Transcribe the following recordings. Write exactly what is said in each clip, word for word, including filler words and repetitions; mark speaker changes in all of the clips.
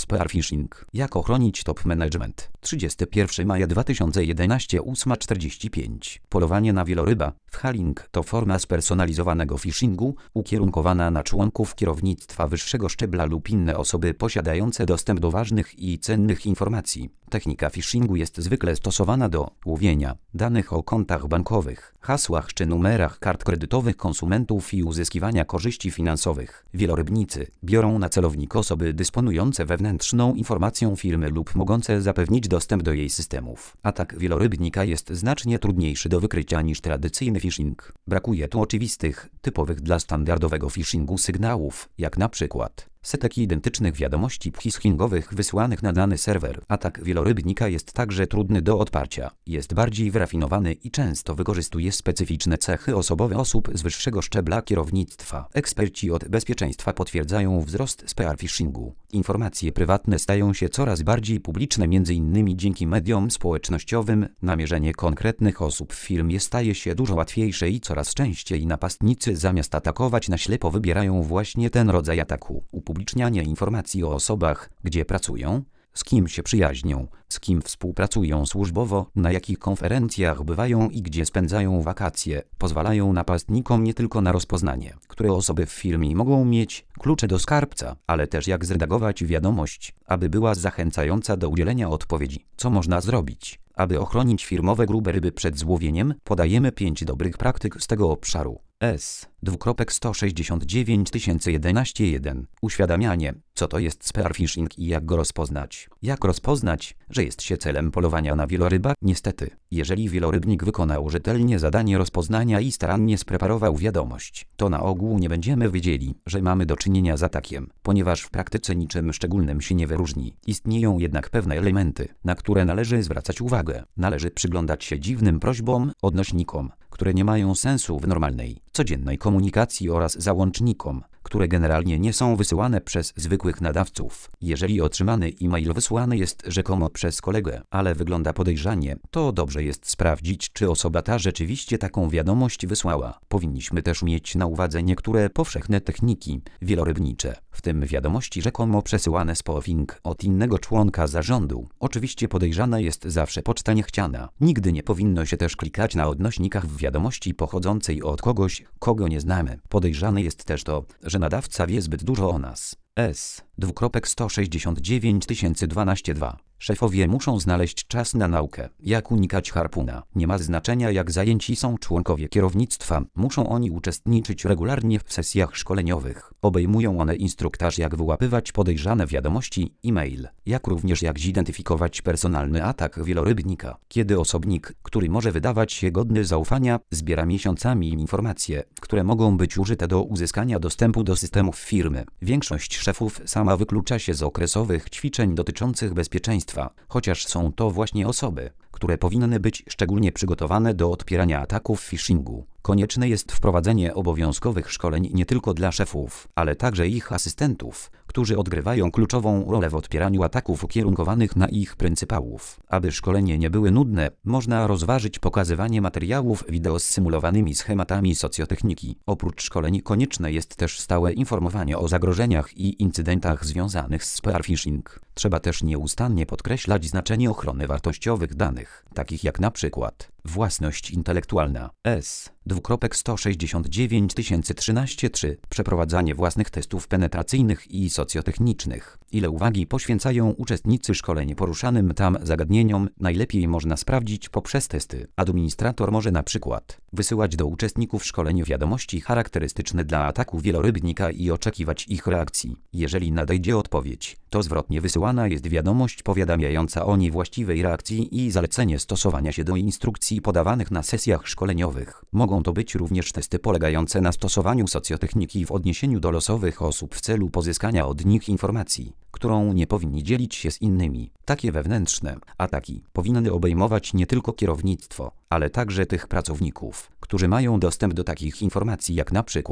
Speaker 1: spear phishing. Jak ochronić top management? trzydziestego pierwszego maja dwa tysiące jedenastego, ósma czterdzieści pięć. Polowanie na wieloryba. Phaling to forma spersonalizowanego phishingu, ukierunkowana na członków kierownictwa wyższego szczebla lub inne osoby posiadające dostęp do ważnych i cennych informacji. Technika phishingu jest zwykle stosowana do łowienia danych o kontach bankowych, hasłach czy numerach kart kredytowych konsumentów i uzyskiwania korzyści finansowych. Wielorybnicy biorą na celownik osoby dysponujące wewnętrzną informacją firmy lub mogące zapewnić dostęp do jej systemów. Atak wielorybnika jest znacznie trudniejszy do wykrycia niż tradycyjny phishing. Brakuje tu oczywistych, typowych dla standardowego phishingu sygnałów, jak na przykład setek identycznych wiadomości phishingowych wysłanych na dany serwer. Atak wielorybnika jest także trudny do odparcia. Jest bardziej wyrafinowany i często wykorzystuje specyficzne cechy osobowe osób z wyższego szczebla kierownictwa. Eksperci od bezpieczeństwa potwierdzają wzrost spear phishingu. Informacje prywatne stają się coraz bardziej publiczne, między innymi dzięki mediom społecznościowym. Namierzenie konkretnych osób w firmie staje się dużo łatwiejsze i coraz częściej napastnicy zamiast atakować na ślepo wybierają właśnie ten rodzaj ataku. Upublicznianie informacji o osobach, gdzie pracują, z kim się przyjaźnią, z kim współpracują służbowo, na jakich konferencjach bywają i gdzie spędzają wakacje, pozwalają napastnikom nie tylko na rozpoznanie, które osoby w firmie mogą mieć klucze do skarbca, ale też jak zredagować wiadomość, aby była zachęcająca do udzielenia odpowiedzi. Co można zrobić, aby ochronić firmowe grube ryby przed złowieniem? Podajemy pięć dobrych praktyk z tego obszaru. S. sto sześćdziesiąt dziewięć tysięcy jedenaście jeden. Uświadamianie, co to jest spear phishing i jak go rozpoznać. Jak rozpoznać, że jest się celem polowania na wieloryba? Niestety, jeżeli wielorybnik wykonał rzetelnie zadanie rozpoznania i starannie spreparował wiadomość, to na ogół nie będziemy wiedzieli, że mamy do czynienia z atakiem, ponieważ w praktyce niczym szczególnym się nie wyróżni. Istnieją jednak pewne elementy, na które należy zwracać uwagę. Należy przyglądać się dziwnym prośbom, odnośnikom, które nie mają sensu w normalnej, codziennej komunikacji oraz załącznikom, które generalnie nie są wysyłane przez zwykłych nadawców. Jeżeli otrzymany e-mail wysłany jest rzekomo przez kolegę, ale wygląda podejrzanie, to dobrze jest sprawdzić, czy osoba ta rzeczywiście taką wiadomość wysłała. Powinniśmy też mieć na uwadze niektóre powszechne techniki wielorybnicze, w tym wiadomości rzekomo przesyłane z spoofing od innego członka zarządu. Oczywiście podejrzana jest zawsze poczta niechciana. Nigdy nie powinno się też klikać na odnośnikach w wiadomości pochodzącej od kogoś, kogo nie znamy. Podejrzane jest też to, że nadawca wie zbyt dużo o nas. S. sto sześćdziesiąt dziewięć tysięcy dwanaście dwa. Szefowie muszą znaleźć czas na naukę. Jak unikać harpuna? Nie ma znaczenia, jak zajęci są członkowie kierownictwa. Muszą oni uczestniczyć regularnie w sesjach szkoleniowych. Obejmują one instruktaż, jak wyłapywać podejrzane wiadomości, e-mail, jak również jak zidentyfikować personalny atak wielorybnika. Kiedy osobnik, który może wydawać się godny zaufania, zbiera miesiącami informacje, które mogą być użyte do uzyskania dostępu do systemów firmy. Większość szefów sama wyklucza się z okresowych ćwiczeń dotyczących bezpieczeństwa, chociaż są to właśnie osoby, które powinny być szczególnie przygotowane do odpierania ataków phishingu. Konieczne jest wprowadzenie obowiązkowych szkoleń nie tylko dla szefów, ale także ich asystentów, którzy odgrywają kluczową rolę w odpieraniu ataków ukierunkowanych na ich pryncypałów. Aby szkolenie nie były nudne, można rozważyć pokazywanie materiałów wideo z symulowanymi schematami socjotechniki. Oprócz szkoleń konieczne jest też stałe informowanie o zagrożeniach i incydentach związanych z spear phishing. Trzeba też nieustannie podkreślać znaczenie ochrony wartościowych danych, takich jak na przykład własność intelektualna. S. sto sześćdziesiąt dziewięć tysięcy trzynaście trzy. Przeprowadzanie własnych testów penetracyjnych i socjotechnicznych. Ile uwagi poświęcają uczestnicy szkoleń poruszanym tam zagadnieniom, najlepiej można sprawdzić poprzez testy. Administrator może na przykład wysyłać do uczestników szkoleń wiadomości charakterystyczne dla ataku wielorybnika i oczekiwać ich reakcji. Jeżeli nadejdzie odpowiedź, to zwrotnie wysyłana jest wiadomość powiadamiająca o niewłaściwej reakcji i zalecenie stosowania się do instrukcji podawanych na sesjach szkoleniowych. Mogą to być również testy polegające na stosowaniu socjotechniki w odniesieniu do losowych osób w celu pozyskania od nich informacji, którą nie powinni dzielić się z innymi. Takie wewnętrzne ataki powinny obejmować nie tylko kierownictwo, ale także tych pracowników, którzy mają dostęp do takich informacji jak na przykład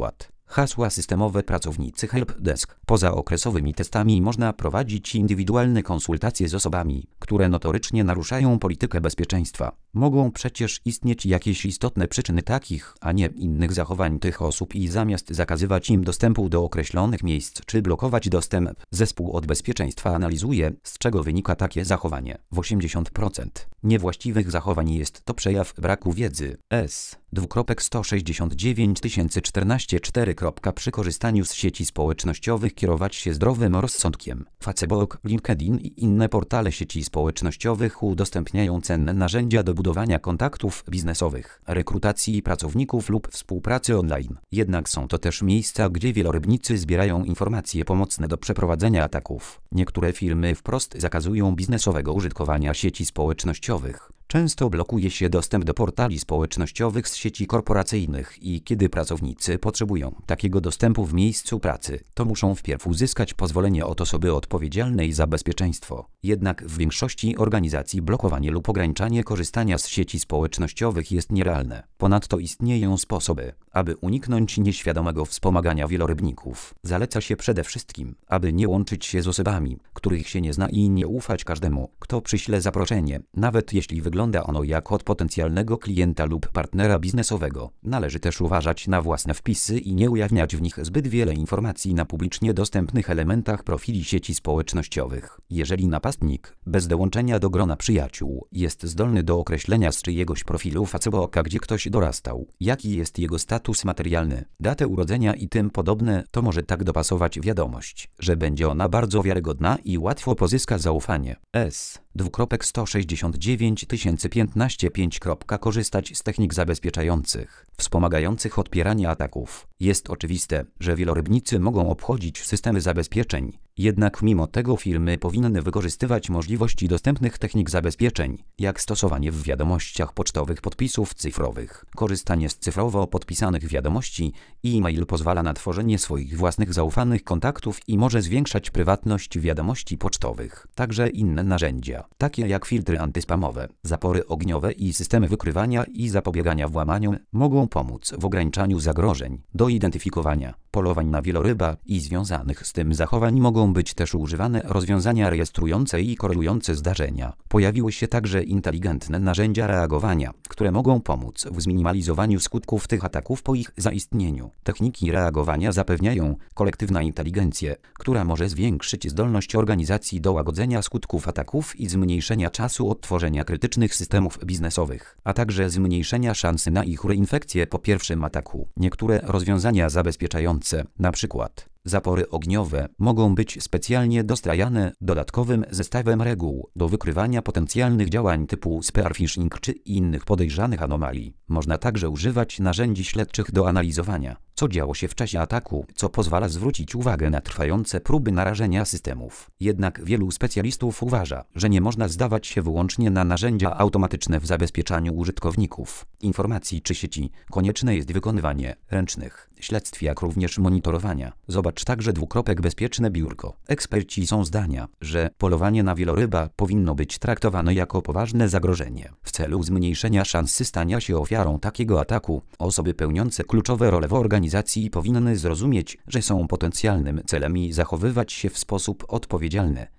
Speaker 1: Hasła systemowe pracownicy helpdesk. Poza okresowymi testami można prowadzić indywidualne konsultacje z osobami, które notorycznie naruszają politykę bezpieczeństwa. Mogą przecież istnieć jakieś istotne przyczyny takich, a nie innych zachowań tych osób i zamiast zakazywać im dostępu do określonych miejsc czy blokować dostęp, zespół od bezpieczeństwa analizuje, z czego wynika takie zachowanie. W osiemdziesiąt procent niewłaściwych zachowań jest to przejaw braku wiedzy. S. Dwukropek sto sześćdziesiąt dziewięć tysięcy czternaście cztery. Przy korzystaniu z sieci społecznościowych kierować się zdrowym rozsądkiem. Facebook, LinkedIn i inne portale sieci społecznościowych udostępniają cenne narzędzia do budowania kontaktów biznesowych, rekrutacji pracowników lub współpracy online. Jednak są to też miejsca, gdzie wielorybnicy zbierają informacje pomocne do przeprowadzenia ataków. Niektóre firmy wprost zakazują biznesowego użytkowania sieci społecznościowych. Często blokuje się dostęp do portali społecznościowych z sieci korporacyjnych i kiedy pracownicy potrzebują takiego dostępu w miejscu pracy, to muszą wpierw uzyskać pozwolenie od osoby odpowiedzialnej za bezpieczeństwo. Jednak w większości organizacji blokowanie lub ograniczanie korzystania z sieci społecznościowych jest nierealne. Ponadto istnieją sposoby, aby uniknąć nieświadomego wspomagania wielorybników. Zaleca się przede wszystkim, aby nie łączyć się z osobami, których się nie zna i nie ufać każdemu, kto przyśle zaproszenie, nawet jeśli wygląda Wygląda ono jak od potencjalnego klienta lub partnera biznesowego. Należy też uważać na własne wpisy i nie ujawniać w nich zbyt wiele informacji na publicznie dostępnych elementach profili sieci społecznościowych. Jeżeli napastnik, bez dołączenia do grona przyjaciół, jest zdolny do określenia z czyjegoś profilu Facebooka, gdzie ktoś dorastał, jaki jest jego status materialny, datę urodzenia i tym podobne, to może tak dopasować wiadomość, że będzie ona bardzo wiarygodna i łatwo pozyska zaufanie. S. Dwukropek sto sześćdziesiąt dziewięć tysięcy piętnaście pięć. Korzystać z technik zabezpieczających, wspomagających odpieranie ataków. Jest oczywiste, że wielorybnicy mogą obchodzić systemy zabezpieczeń, jednak mimo tego firmy powinny wykorzystywać możliwości dostępnych technik zabezpieczeń, jak stosowanie w wiadomościach pocztowych podpisów cyfrowych. Korzystanie z cyfrowo podpisanych wiadomości i e-mail pozwala na tworzenie swoich własnych zaufanych kontaktów i może zwiększać prywatność wiadomości pocztowych. Także inne narzędzia, takie jak filtry antyspamowe, zapory ogniowe i systemy wykrywania i zapobiegania włamaniom, mogą pomóc w ograniczaniu zagrożeń. Do identyfikowania polowań na wieloryba i związanych z tym zachowań mogą być też używane rozwiązania rejestrujące i korelujące zdarzenia. Pojawiły się także inteligentne narzędzia reagowania, które mogą pomóc w zminimalizowaniu skutków tych ataków po ich zaistnieniu. Techniki reagowania zapewniają kolektywną inteligencję, która może zwiększyć zdolność organizacji do łagodzenia skutków ataków i zmniejszenia czasu odtworzenia krytycznych systemów biznesowych, a także zmniejszenia szansy na ich reinfekcję po pierwszym ataku. Niektóre rozwiązania zabezpieczające, na przykład zapory ogniowe, mogą być specjalnie dostrajane dodatkowym zestawem reguł do wykrywania potencjalnych działań typu spear phishing czy innych podejrzanych anomalii. Można także używać narzędzi śledczych do analizowania, co działo się w czasie ataku, co pozwala zwrócić uwagę na trwające próby narażenia systemów. Jednak wielu specjalistów uważa, że nie można zdawać się wyłącznie na narzędzia automatyczne w zabezpieczaniu użytkowników informacji czy sieci. Konieczne jest wykonywanie ręcznych śledztw, jak również monitorowania. Zobacz także dwukropek bezpieczne biurko. Eksperci są zdania, że polowanie na wieloryba powinno być traktowane jako poważne zagrożenie. W celu zmniejszenia szansy stania się ofiarą takiego ataku, osoby pełniące kluczowe role w organizacji powinny zrozumieć, że są potencjalnym celem i zachowywać się w sposób odpowiedzialny.